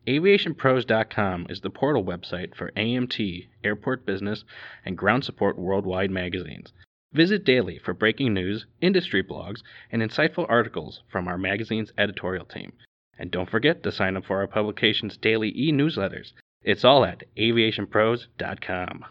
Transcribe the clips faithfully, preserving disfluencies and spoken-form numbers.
aviation pros dot com is the portal website for A M T, Airport Business, and Ground Support Worldwide magazines. Visit daily for breaking news, industry blogs, and insightful articles from our magazine's editorial team. And don't forget to sign up for our publication's daily e-newsletters. It's all at aviation pros dot com.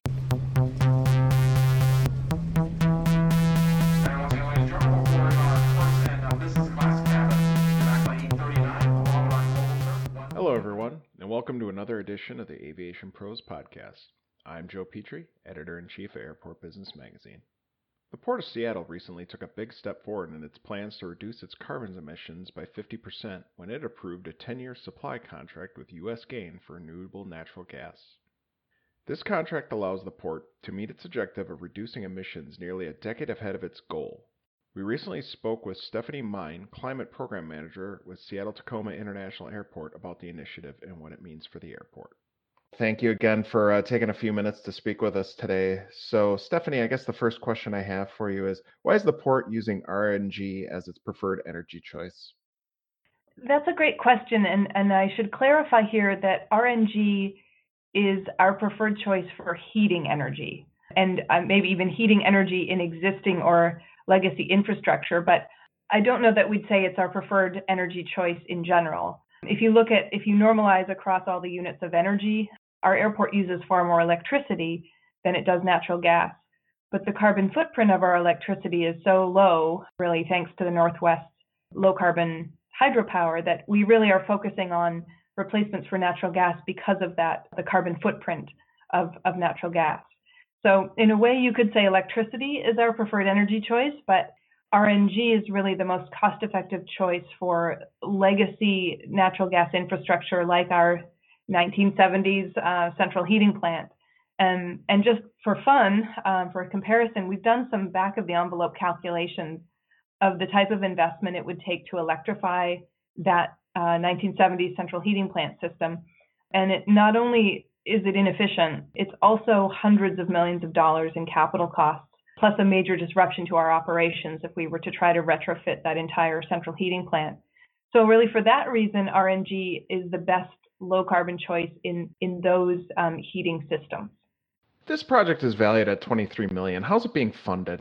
Hello, everyone, and welcome to another edition of the Aviation Pros podcast. I'm Joe Petrie, Editor-in-Chief of Airport Business Magazine. The Port of Seattle recently took a big step forward in its plans to reduce its carbon emissions by fifty percent when it approved a ten-year supply contract with U S Gain for renewable natural gas. This contract allows the port to meet its objective of reducing emissions nearly a decade ahead of its goal. We recently spoke with Stephanie Mine, Climate Program Manager with Seattle-Tacoma International Airport, about the initiative and what it means for the airport. Thank you again for uh, taking a few minutes to speak with us today. So, Stephanie, I guess the first question I have for you is, why is the port using R N G as its preferred energy choice? That's a great question, and, and I should clarify here that R N G is our preferred choice for heating energy, and uh, maybe even heating energy in existing or legacy infrastructure, but I don't know that we'd say it's our preferred energy choice in general. If you look at, if you normalize across all the units of energy, our airport uses far more electricity than it does natural gas. But the carbon footprint of our electricity is so low, really thanks to the Northwest low carbon hydropower, that we really are focusing on replacements for natural gas because of that, the carbon footprint of, of natural gas. So in a way, you could say electricity is our preferred energy choice, but R N G is really the most cost-effective choice for legacy natural gas infrastructure like our nineteen seventies uh, central heating plant. And, and just for fun, um, for comparison, we've done some back-of-the-envelope calculations of the type of investment it would take to electrify that uh, nineteen seventies central heating plant system. And it not only is it inefficient, it's also hundreds of millions of dollars in capital costs, plus a major disruption to our operations if we were to try to retrofit that entire central heating plant. So really for that reason, R N G is the best low carbon choice in, in those um, heating systems. This project is valued at twenty-three million dollars. How's it being funded?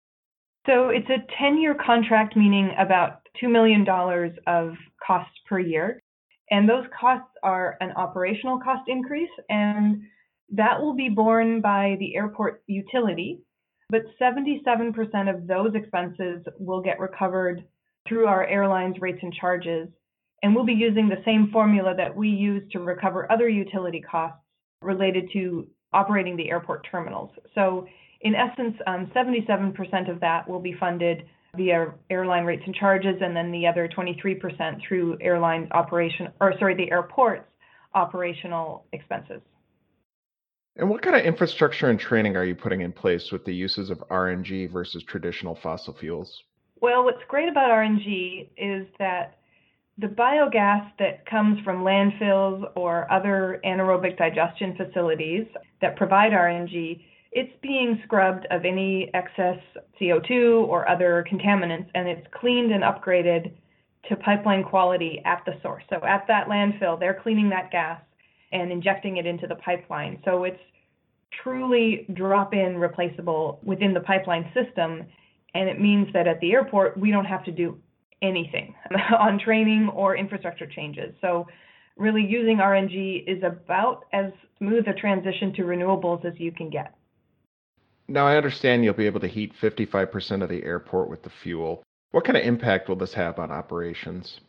So it's a ten-year contract, meaning about two million dollars of costs per year. And those costs are an operational cost increase, and that will be borne by the airport utility. But seventy-seven percent of those expenses will get recovered through our airline's rates and charges. And we'll be using the same formula that we use to recover other utility costs related to operating the airport terminals. So in essence, um, seventy-seven percent of that will be funded via airline rates and charges, and then the other twenty-three percent through airline operation, or sorry, the airport's operational expenses. And what kind of infrastructure and training are you putting in place with the uses of R N G versus traditional fossil fuels? Well, what's great about R N G is that the biogas that comes from landfills or other anaerobic digestion facilities that provide R N G, it's being scrubbed of any excess C O two or other contaminants, and it's cleaned and upgraded to pipeline quality at the source. So at that landfill, they're cleaning that gas and injecting it into the pipeline. So it's truly drop-in replaceable within the pipeline system, and it means that at the airport, we don't have to do anything on training or infrastructure changes. So really using R N G is about as smooth a transition to renewables as you can get. Now, I understand you'll be able to heat fifty-five percent of the airport with the fuel. What kind of impact will this have on operations?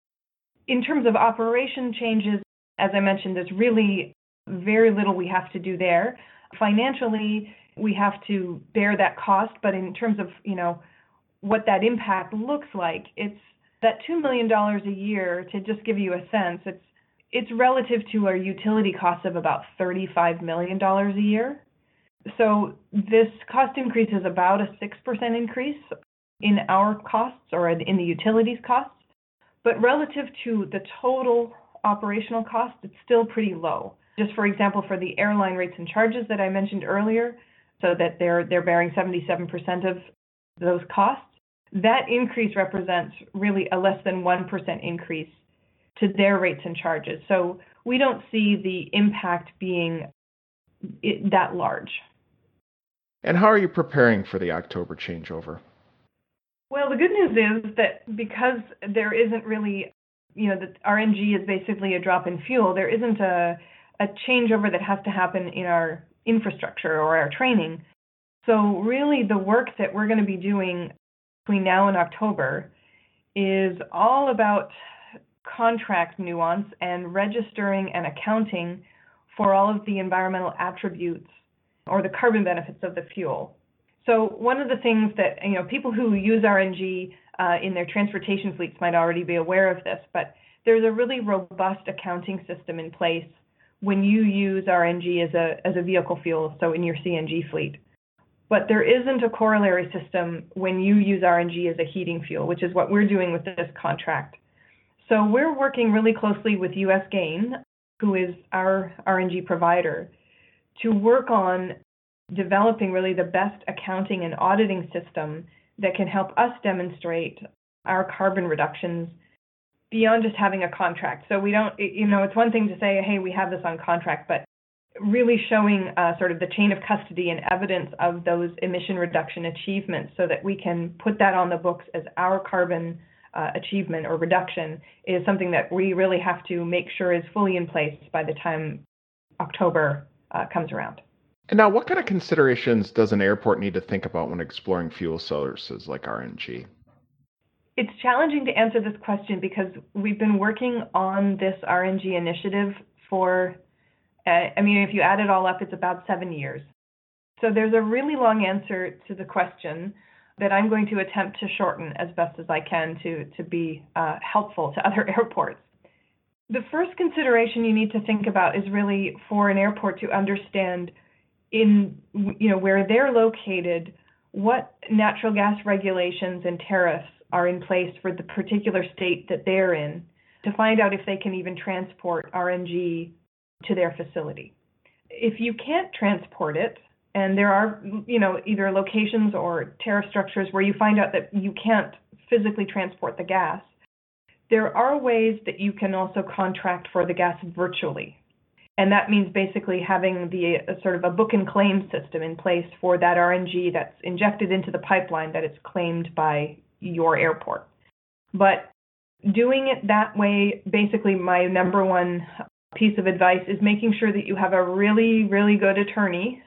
In terms of operation changes, as I mentioned, there's really very little we have to do there. Financially, we have to bear that cost, but in terms of, you know, what that impact looks like, it's that two million dollars a year. To just give you a sense, it's it's relative to our utility costs of about thirty-five million dollars a year. So this cost increase is about a six percent increase in our costs or in the utilities costs, but relative to the total operational cost, it's still pretty low. Just for example, for the airline rates and charges that I mentioned earlier, so that they're they're bearing seventy-seven percent of those costs, that increase represents really a less than one percent increase to their rates and charges. So we don't see the impact being that large. And how are you preparing for the October changeover? Well, the good news is that because there isn't really, you know, that R N G is basically a drop in fuel, there isn't a, a changeover that has to happen in our infrastructure or our training. So really the work that we're going to be doing between now and October is all about contract nuance and registering and accounting for all of the environmental attributes or the carbon benefits of the fuel. So one of the things that, you know, people who use R N G uh, in their transportation fleets might already be aware of this, but there's a really robust accounting system in place when you use R N G as a as a vehicle fuel, so in your C N G fleet. But there isn't a corollary system when you use R N G as a heating fuel, which is what we're doing with this contract. So we're working really closely with U S Gain, who is our R N G provider, to work on developing really the best accounting and auditing system that can help us demonstrate our carbon reductions beyond just having a contract. So we don't, you know, it's one thing to say, hey, we have this on contract, but really showing uh, sort of the chain of custody and evidence of those emission reduction achievements so that we can put that on the books as our carbon uh, achievement or reduction is something that we really have to make sure is fully in place by the time October uh, comes around. And now, what kind of considerations does an airport need to think about when exploring fuel sources like R N G? It's challenging to answer this question because we've been working on this R N G initiative for, uh, I mean, if you add it all up, it's about seven years. So there's a really long answer to the question that I'm going to attempt to shorten as best as I can to, to be uh, helpful to other airports. The first consideration you need to think about is really for an airport to understand in, you know, where they're located, what natural gas regulations and tariffs are in place for the particular state that they're in to find out if they can even transport R N G to their facility. If you can't transport it, and there are, you know, either locations or tariff structures where you find out that you can't physically transport the gas, there are ways that you can also contract for the gas virtually. And that means basically having the uh, sort of a book and claim system in place for that R N G that's injected into the pipeline that it's claimed by your airport. But doing it that way, basically my number one piece of advice is making sure that you have a really, really good attorney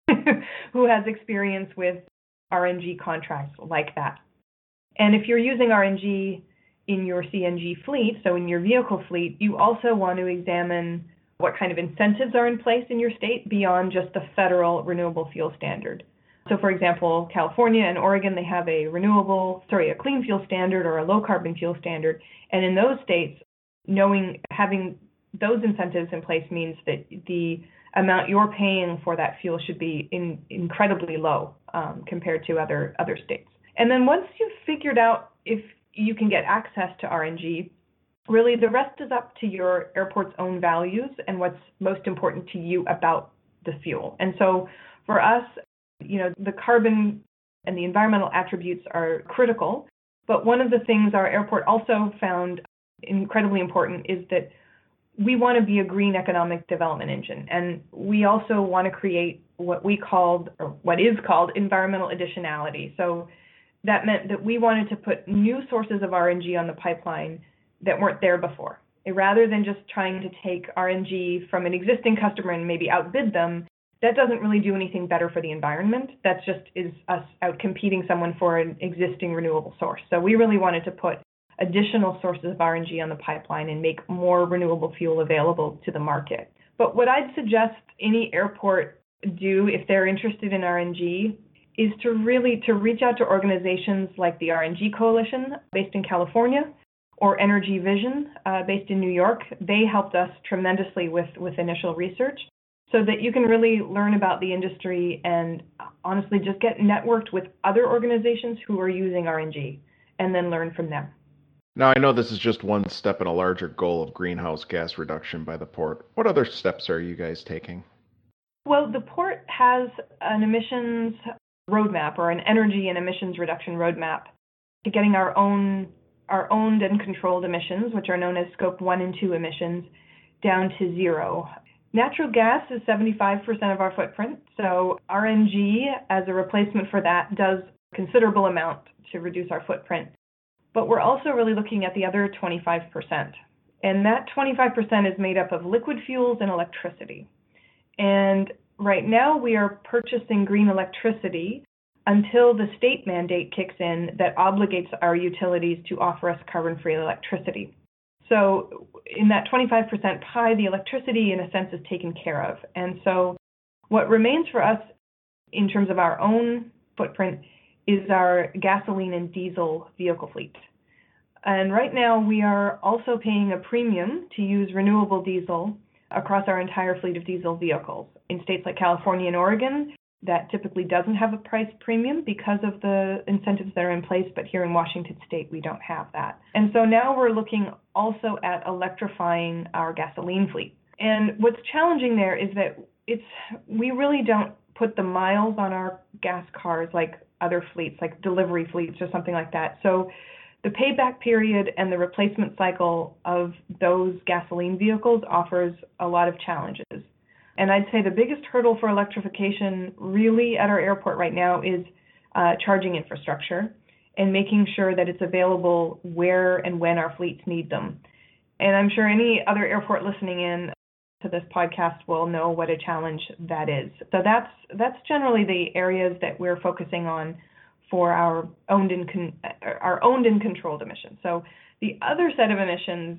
who has experience with R N G contracts like that. And if you're using R N G in your C N G fleet, so in your vehicle fleet, you also want to examine what kind of incentives are in place in your state beyond just the federal renewable fuel standard. So for example, California and Oregon, they have a renewable, sorry, a clean fuel standard or a low carbon fuel standard. And in those states, knowing, having those incentives in place means that the amount you're paying for that fuel should be in, incredibly low um, compared to other, other states. And then once you've figured out if you can get access to R N G, really the rest is up to your airport's own values and what's most important to you about the fuel. And so for us, you know, the carbon and the environmental attributes are critical. But one of the things our airport also found incredibly important is that we want to be a green economic development engine. And we also want to create what we called, or what is called, environmental additionality. So that meant that we wanted to put new sources of R N G on the pipeline that weren't there before. Rather than just trying to take R N G from an existing customer and maybe outbid them, that doesn't really do anything better for the environment. That's just is us out competing someone for an existing renewable source. So we really wanted to put additional sources of R N G on the pipeline and make more renewable fuel available to the market. But what I'd suggest any airport do if they're interested in R N G is to really to reach out to organizations like the R N G Coalition based in California, or Energy Vision, uh, based in New York. They helped us tremendously with, with initial research so that you can really learn about the industry and honestly just get networked with other organizations who are using R N G and then learn from them. Now, I know this is just one step in a larger goal of greenhouse gas reduction by the port. What other steps are you guys taking? Well, the port has an emissions roadmap or an energy and emissions reduction roadmap to getting our own our owned and controlled emissions, which are known as scope one and two emissions, down to zero. Natural gas is seventy-five percent of our footprint, so R N G as a replacement for that does a considerable amount to reduce our footprint. But we're also really looking at the other twenty-five percent. And that twenty-five percent is made up of liquid fuels and electricity. And right now we are purchasing green electricity until the state mandate kicks in that obligates our utilities to offer us carbon-free electricity. So in that twenty-five percent pie, the electricity in a sense is taken care of. And so what remains for us in terms of our own footprint is our gasoline and diesel vehicle fleet. And right now we are also paying a premium to use renewable diesel across our entire fleet of diesel vehicles. In states like California and Oregon, that typically doesn't have a price premium because of the incentives that are in place, but here in Washington State, we don't have that. And so now we're looking also at electrifying our gasoline fleet. And what's challenging there is that it's we really don't put the miles on our gas cars like other fleets, like delivery fleets or something like that. So the payback period and the replacement cycle of those gasoline vehicles offers a lot of challenges. And I'd say the biggest hurdle for electrification really at our airport right now is uh, charging infrastructure and making sure that it's available where and when our fleets need them. And I'm sure any other airport listening in to this podcast will know what a challenge that is. So that's that's generally the areas that we're focusing on for our owned and con- our owned and controlled emissions. So the other set of emissions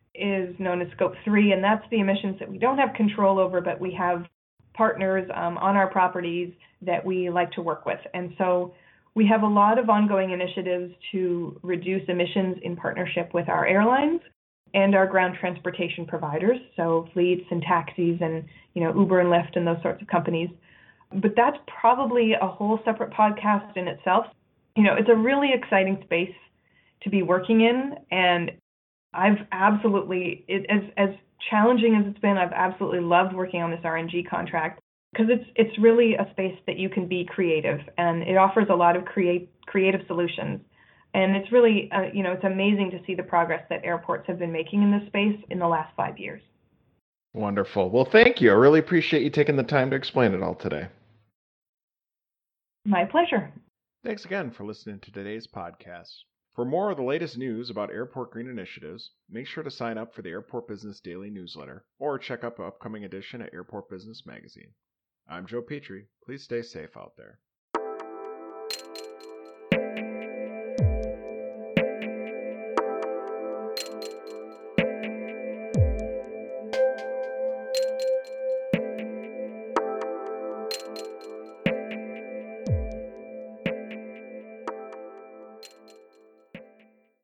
is known as scope three, and that's the emissions that we don't have control over, but we have partners um, on our properties that we like to work with. And so we have a lot of ongoing initiatives to reduce emissions in partnership with our airlines and our ground transportation providers, so fleets and taxis and, you know, Uber and Lyft and those sorts of companies. But that's probably a whole separate podcast in itself. You know, it's a really exciting space to be working in, and I've absolutely, it, as as challenging as it's been, I've absolutely loved working on this R N G contract because it's it's really a space that you can be creative, and it offers a lot of create creative solutions. And it's really, uh, you know, it's amazing to see the progress that airports have been making in this space in the last five years. Wonderful. Well, thank you. I really appreciate you taking the time to explain it all today. My pleasure. Thanks again for listening to today's podcast. For more of the latest news about airport green initiatives, make sure to sign up for the Airport Business Daily newsletter or check out the upcoming edition at Airport Business Magazine. I'm Joe Petrie. Please stay safe out there.